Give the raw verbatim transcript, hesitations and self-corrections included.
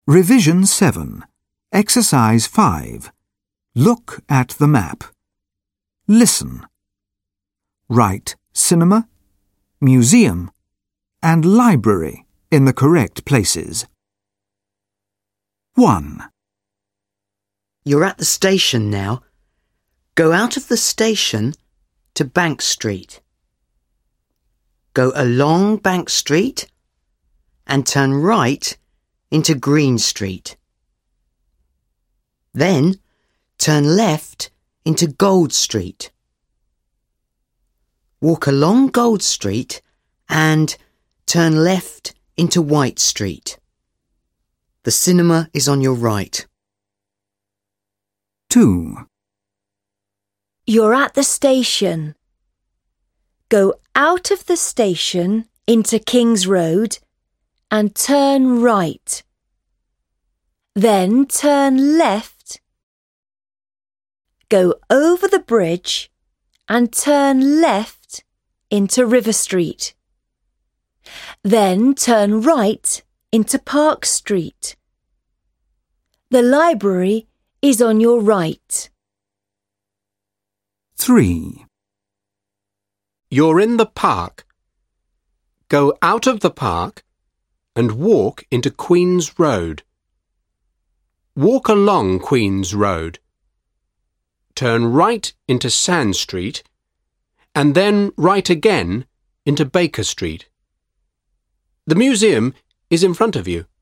Revision seven. Exercise five. Look at the map. Listen. Write cinema, museum, and library in the correct places. one. You're at the station now. Go out of the station to Bank Street. Go along Bank Street and turn right into Green Street. Then turn left into Gold Street. Walk along Gold Street and turn left into White Street. The cinema is on your right. two. You're at the station. Go out of the station into King's Road and turn right. Then turn left. Go over the bridge and turn left into River Street. Then turn right into Park Street. The library is on your right. three. You're in the park. Go out of the park and walk into Queen's Road. Walk along Queen's Road. Turn right into Sand Street and then right again into Baker Street. The museum is in front of you.